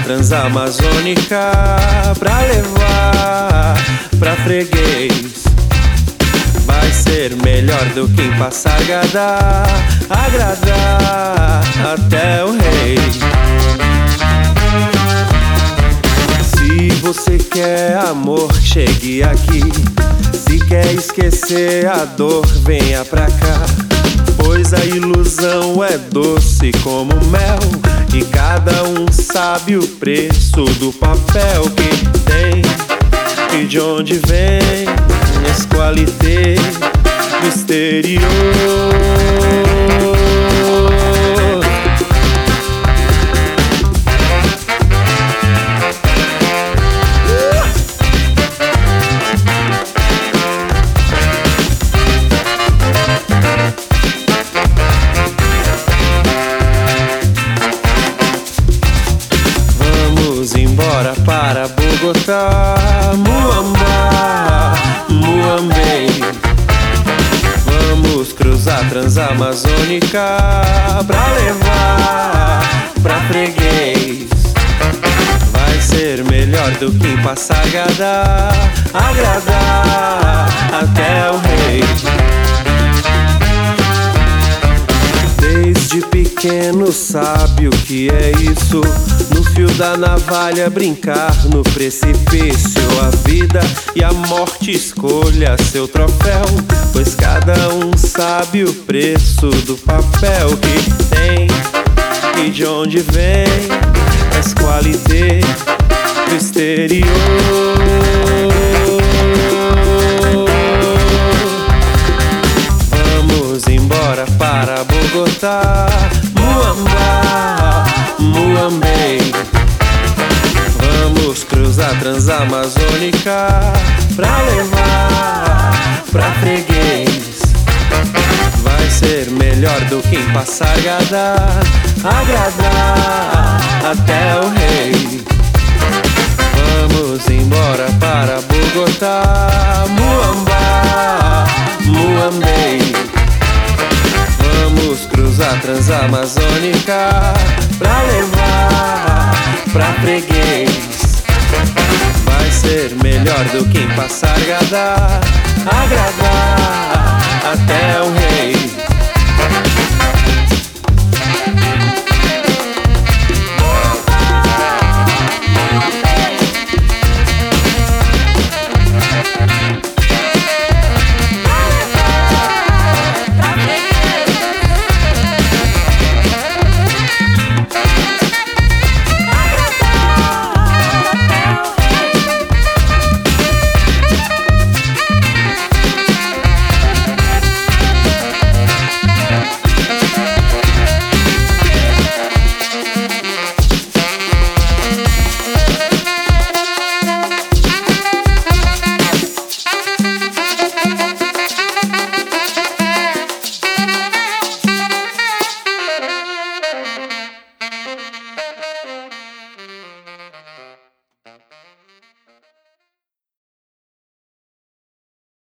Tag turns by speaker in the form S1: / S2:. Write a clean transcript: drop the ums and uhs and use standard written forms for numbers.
S1: Transamazônica pra levar pra freguês. Vai ser melhor do que em Passargada, agradar até o rei. Se você quer amor, chegue aqui. Se quer esquecer a dor, venha pra cá. Pois a ilusão é doce como mel, e cada um sabe o preço do papel que tem e de onde vem esse qualité do exterior. Embora para Bogotá, Muamba, Muambei. Vamos cruzar Transamazônica pra levar pra freguês. Vai ser melhor do que em Passargada, agradar até o rei. Desde pequeno sabe o que é isso, no fio da navalha brincar no precipício. A vida e a morte escolha seu troféu, pois cada um sabe o preço do papel que tem e de onde vem essa qualité do exterior. Vamos embora para Bogotá, Muamba, Muambei. Vamos cruzar Transamazônica pra levar pra freguês. Vai ser melhor do que em Passargada, agradar até o rei. Vamos embora para Bogotá, Muamba, Muambei. Vamos cruzar Transamazônica pra levar pra freguês. Vai ser melhor do que em Passargada, agradar até o rei.